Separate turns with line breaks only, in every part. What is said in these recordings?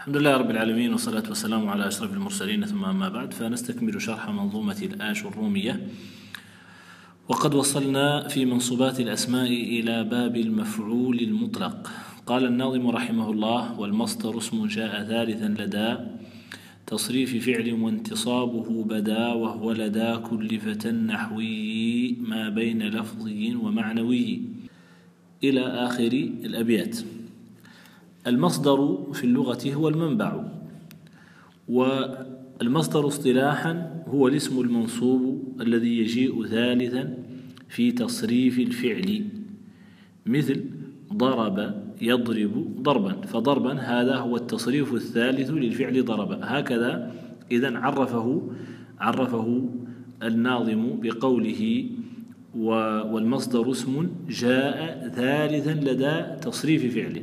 الحمد لله رب العالمين، والصلاة والسلام على أشرف المرسلين، ثم أما بعد، فنستكمل شرح منظومة الآشرومية. وقد وصلنا في منصوبات الأسماء إلى باب المفعول المطلق. قال الناظم رحمه الله: والمصدر اسم جاء ثالثا لدى تصريف فعل وانتصابه بدا، وهو لدى كل فتى نحوي ما بين لفظي ومعنوي، إلى آخر الأبيات. المصدر في اللغة هو المنبع، والمصدر اصطلاحا هو الاسم المنصوب الذي يجيء ثالثا في تصريف الفعل، مثل ضرب يضرب ضربا، فضربا هذا هو التصريف الثالث للفعل ضرب. هكذا إذن عرفه الناظم بقوله: والمصدر اسم جاء ثالثا لدى تصريف فعله.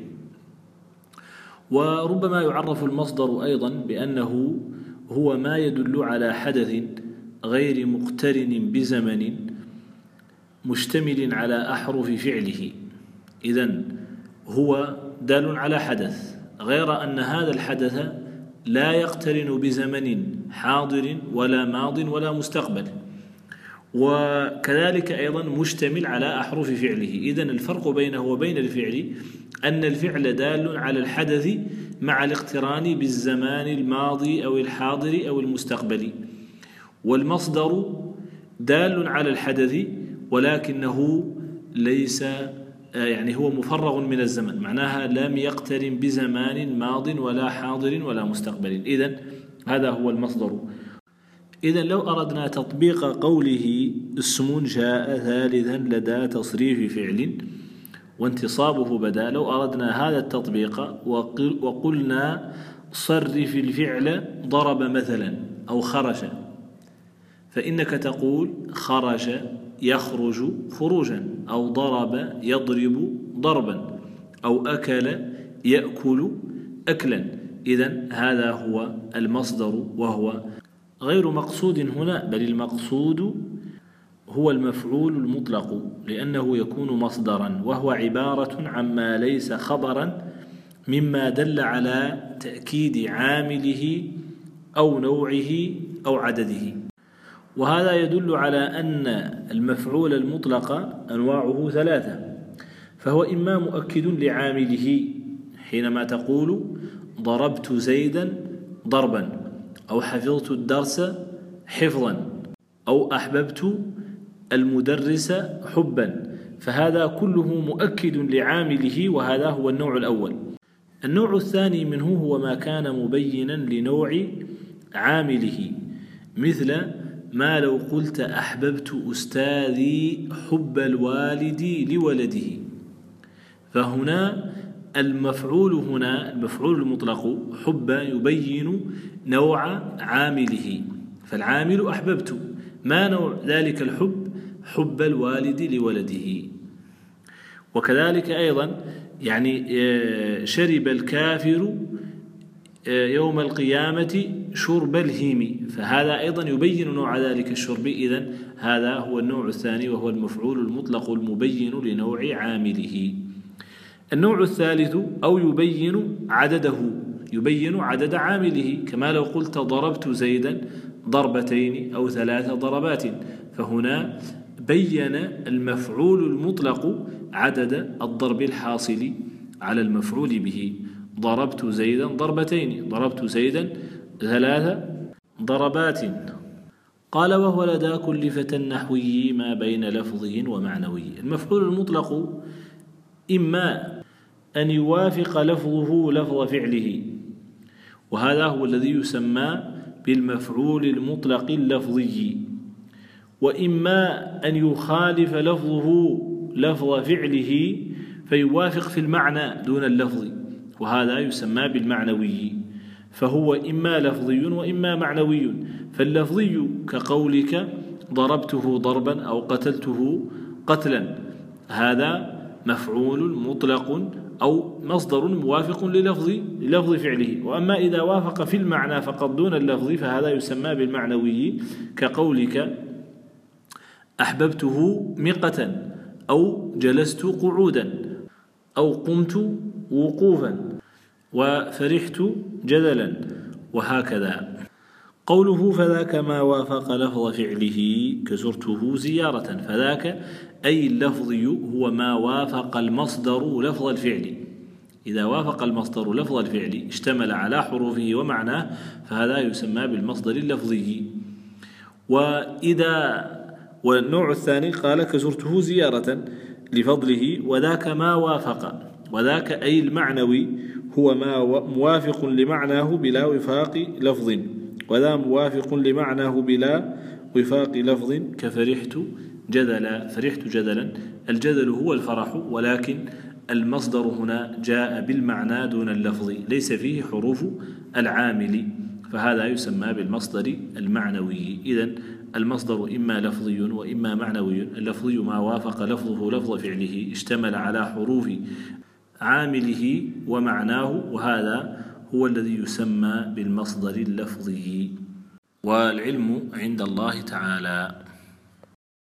وربما يعرف المصدر أيضا بأنه هو ما يدل على حدث غير مقترن بزمن مشتمل على أحرف فعله. إذن هو دال على حدث، غير أن هذا الحدث لا يقترن بزمن حاضر ولا ماض ولا مستقبل، وكذلك أيضا مشتمل على أحرف فعله. إذن الفرق بينه وبين الفعل أن الفعل دال على الحدث مع الاقتران بالزمان الماضي أو الحاضر أو المستقبلي، والمصدر دال على الحدث ولكنه ليس هو مفرغ من الزمن، معناها لم يقترن بزمان ماض ولا حاضر ولا مستقبل. إذن هذا هو المصدر. إذن لو أردنا تطبيق قوله اسم جاء ثالثا لدى تصريف فعل وانتصابه بدا، لو أردنا هذا التطبيق وقلنا صرف الفعل ضرب مثلا أو خرج، فإنك تقول خرج يخرج خروجا، أو ضرب يضرب ضربا، أو أكل يأكل أكلا. إذن هذا هو المصدر، وهو غير مقصود هنا، بل المقصود هو المفعول المطلق، لأنه يكون مصدرا، وهو عبارة عما ليس خبرا مما دل على تأكيد عامله أو نوعه أو عدده. وهذا يدل على أن المفعول المطلق أنواعه ثلاثة، فهو إما مؤكد لعامله حينما تقول ضربت زيدا ضربا، أو حفظت الدرس حفظا، أو أحببت المدرس حبا، فهذا كله مؤكد لعامله، وهذا هو النوع الأول. النوع الثاني منه هو ما كان مبينا لنوع عامله، مثل ما لو قلت أحببت أستاذي حب الوالد لولده، فهنا المفعول المطلق حب يبين نوع عامله، فالعامل أحببت، ما نوع ذلك الحب؟ حب الوالد لولده. وكذلك أيضا شرب الكافر يوم القيامة شرب الهيم، فهذا أيضا يبين نوع ذلك الشرب. إذن هذا هو النوع الثاني، وهو المفعول المطلق المبين لنوع عامله. النوع الثالث أو يبين عدده، يبين عدد عامله، كما لو قلت ضربت زيدا ضربتين أو 3 ضربات، فهنا بين المفعول المطلق عدد الضرب الحاصل على المفعول به. ضربت زيدا ضربتين، ضربت زيدا 3 ضربات. قال: وهو لدى كل فتى نحوي ما بين لفظه ومعنوي. المفعول المطلق إما أن يوافق لفظه لفظ فعله، وهذا هو الذي يسمى بالمفعول المطلق اللفظي، وإما أن يخالف لفظه لفظ فعله فيوافق في المعنى دون اللفظ، وهذا يسمى بالمعنوي، فهو إما لفظي وإما معنوي. فاللفظي كقولك ضربته ضربا أو قتلته قتلا، هذا مفعول مطلق أو مصدر موافق للفظ فعله. وأما إذا وافق في المعنى فقط دون اللفظ فهذا يسمى بالمعنوي، كقولك أحببته مقة، أو جلست قعودا، أو قمت وقوفا، وفرحت جدلا، وهكذا. قوله فذاك ما وافق لفظ فعله كزرته زيارة، فذاك أي اللفظي هو ما وافق المصدر لفظ الفعل. إذا وافق المصدر لفظ الفعل اشتمل على حروفه ومعناه فهذا يسمى بالمصدر اللفظي. والنوع الثاني قال كزرته زيارة لفضله، وذاك ما وافق، وذاك أي المعنوي هو ما موافق لمعناه بلا وفاق لفظ، وذا موافق لمعناه بلا وفاق لفظ كفرحت جدلا. فرحت جدلا، الجدل هو الفرح، ولكن المصدر هنا جاء بالمعنى دون اللفظ، ليس فيه حروف العامل، فهذا يسمى بالمصدر المعنوي. إذن المصدر إما لفظي وإما معنوي. اللفظي ما وافق لفظه لفظ فعله اشتمل على حروف عامله ومعناه، وهذا هو الذي يسمى بالمصدر اللفظي. والعلم عند الله تعالى.